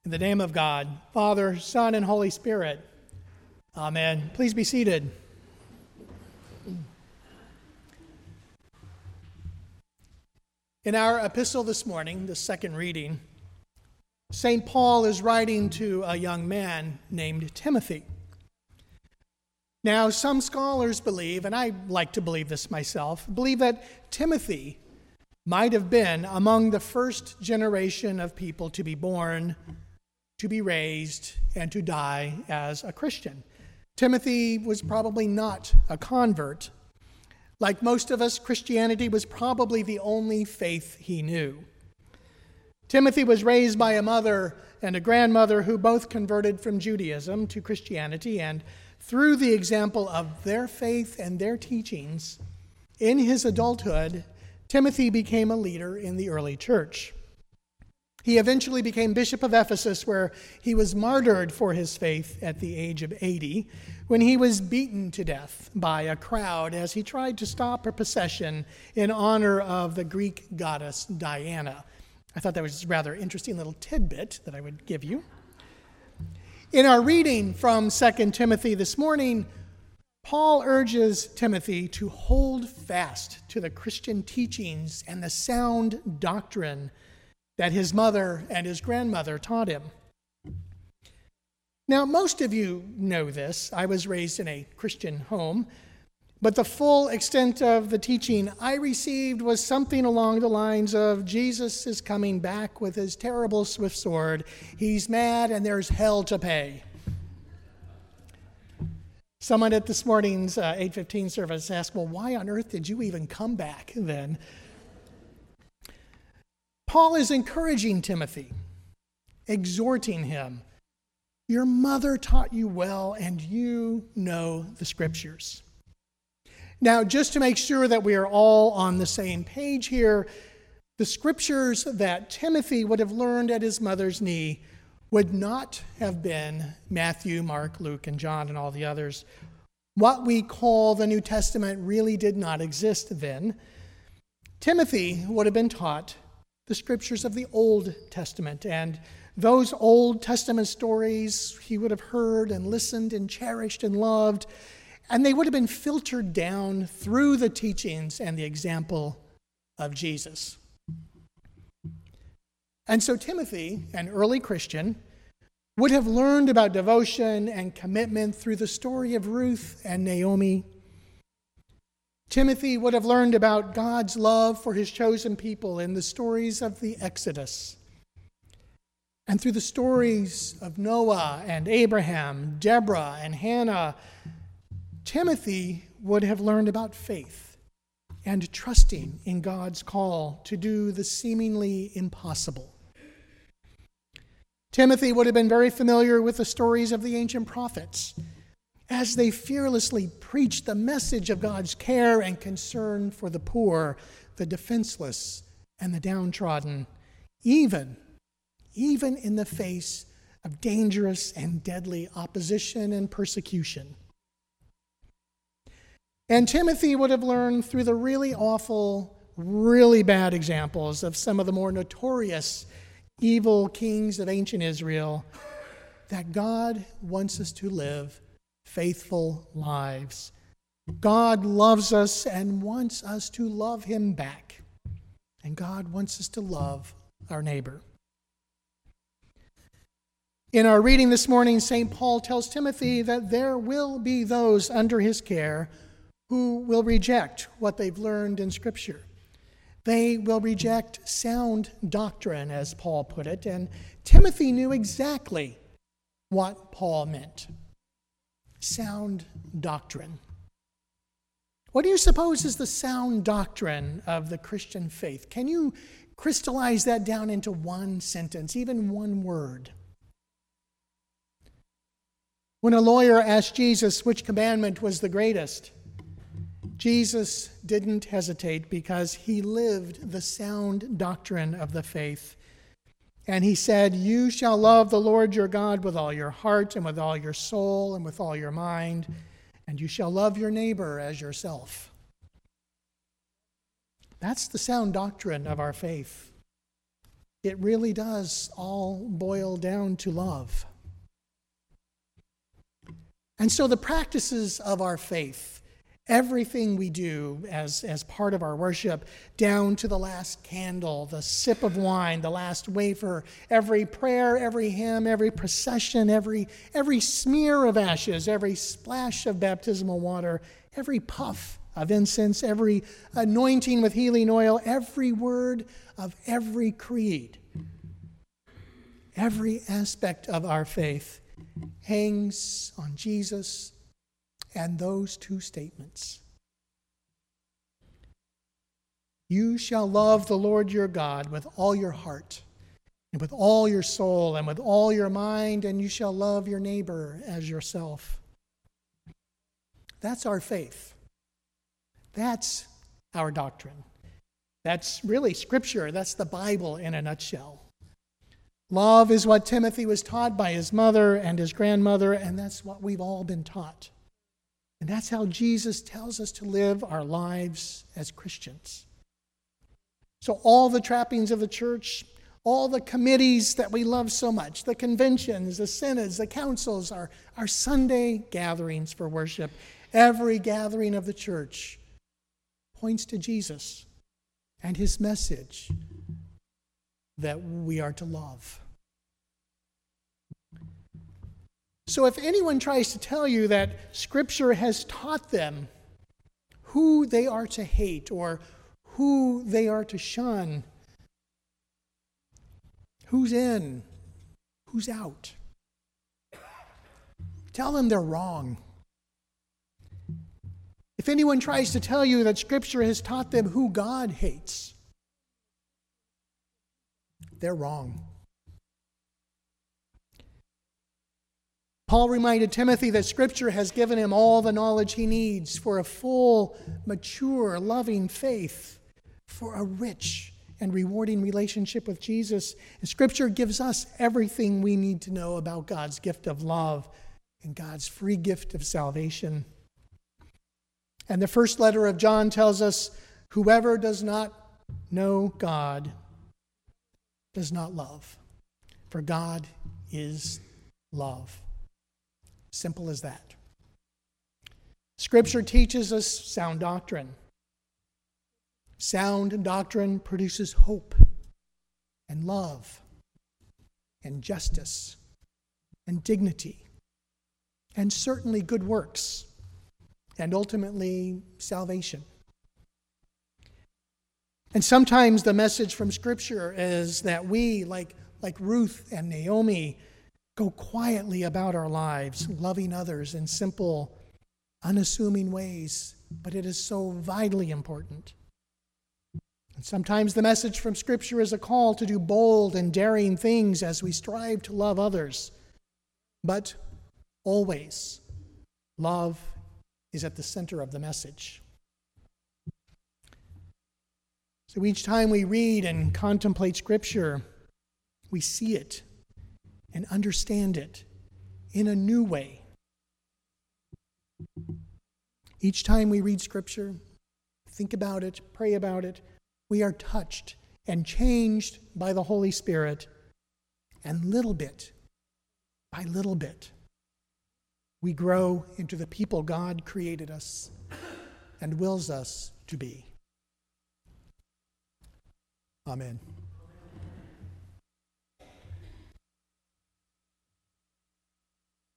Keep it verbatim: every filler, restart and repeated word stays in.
In the name of God, Father, Son, and Holy Spirit. Amen. Please be seated. In our epistle this morning, the second reading, Saint Paul is writing to a young man named Timothy. Now, some scholars believe, and I like to believe this myself, believe that Timothy might have been among the first generation of people to be born, to be raised, and to die as a Christian. Timothy was probably not a convert. Like most of us, Christianity was probably the only faith he knew. Timothy was raised by a mother and a grandmother who both converted from Judaism to Christianity, and through the example of their faith and their teachings, in his adulthood, Timothy became a leader in the early church. He eventually became Bishop of Ephesus, where he was martyred for his faith at the age of eighty, when he was beaten to death by a crowd as he tried to stop a procession in honor of the Greek goddess Diana. I thought that was a rather interesting little tidbit that I would give you. In our reading from Second Timothy this morning, Paul urges Timothy to hold fast to the Christian teachings and the sound doctrine that his mother and his grandmother taught him. Now, most of you know this. I was raised in a Christian home, but the full extent of the teaching I received was something along the lines of Jesus is coming back with his terrible swift sword. He's mad and there's hell to pay. Someone at this morning's uh, eight fifteen service asked, well, why on earth did you even come back then? Paul is encouraging Timothy, exhorting him. Your mother taught you well, and you know the Scriptures. Now, just to make sure that we are all on the same page here, the Scriptures that Timothy would have learned at his mother's knee would not have been Matthew, Mark, Luke, and John, and all the others. What we call the New Testament really did not exist then. Timothy would have been taught the Scriptures of the Old Testament, and those Old Testament stories he would have heard and listened and cherished and loved, and they would have been filtered down through the teachings and the example of Jesus. And so Timothy, an early Christian, would have learned about devotion and commitment through the story of Ruth and Naomi. Timothy would have learned about God's love for his chosen people in the stories of the Exodus. And through the stories of Noah and Abraham, Deborah and Hannah, Timothy would have learned about faith and trusting in God's call to do the seemingly impossible. Timothy would have been very familiar with the stories of the ancient prophets as they fearlessly preached the message of God's care and concern for the poor, the defenseless, and the downtrodden, even, even in the face of dangerous and deadly opposition and persecution. And Timothy would have learned through the really awful, really bad examples of some of the more notorious evil kings of ancient Israel that God wants us to live faithful lives. God loves us and wants us to love him back. And God wants us to love our neighbor. In our reading this morning, Saint Paul tells Timothy that there will be those under his care who will reject what they've learned in Scripture. They will reject sound doctrine, as Paul put it, and Timothy knew exactly what Paul meant. Sound doctrine. What do you suppose is the sound doctrine of the Christian faith? Can you crystallize that down into one sentence, even one word? When a lawyer asked Jesus which commandment was the greatest, Jesus didn't hesitate because he lived the sound doctrine of the faith. And he said, you shall love the Lord your God with all your heart and with all your soul and with all your mind, and you shall love your neighbor as yourself. That's the sound doctrine of our faith. it really does all boil down to love. And so the practices of our faith, everything we do as, as part of our worship, down to the last candle, the sip of wine, the last wafer, every prayer, every hymn, every procession, every, every smear of ashes, every splash of baptismal water, every puff of incense, every anointing with healing oil, every word of every creed, every aspect of our faith hangs on Jesus and those two statements. You shall love the Lord your God with all your heart and with all your soul and with all your mind, and you shall love your neighbor as yourself. That's our faith. That's our doctrine. That's really Scripture. That's the Bible in a nutshell. Love is what Timothy was taught by his mother and his grandmother, and that's what we've all been taught. And that's how Jesus tells us to live our lives as Christians. So all the trappings of the church, all the committees that we love so much, the conventions, the synods, the councils, our, our Sunday gatherings for worship, every gathering of the church points to Jesus and his message that we are to love. So if anyone tries to tell you that Scripture has taught them who they are to hate or who they are to shun, who's in, who's out, tell them they're wrong. If anyone tries to tell you that Scripture has taught them who God hates, they're wrong. Paul reminded Timothy that Scripture has given him all the knowledge he needs for a full, mature, loving faith, for a rich and rewarding relationship with Jesus. And Scripture gives us everything we need to know about God's gift of love and God's free gift of salvation. And the first letter of John tells us, whoever does not know God does not love, for God is love. Simple as that. Scripture teaches us sound doctrine. Sound doctrine produces hope and love and justice and dignity and certainly good works and ultimately salvation. And sometimes the message from Scripture is that we, like, like Ruth and Naomi, go quietly about our lives, loving others in simple, unassuming ways, but it is so vitally important. And sometimes the message from Scripture is a call to do bold and daring things as we strive to love others. But always, love is at the center of the message. So each time we read and contemplate Scripture, we see it and understand it in a new way. Each time we read Scripture, think about it, pray about it, we are touched and changed by the Holy Spirit, and little bit by little bit, we grow into the people God created us and wills us to be. Amen.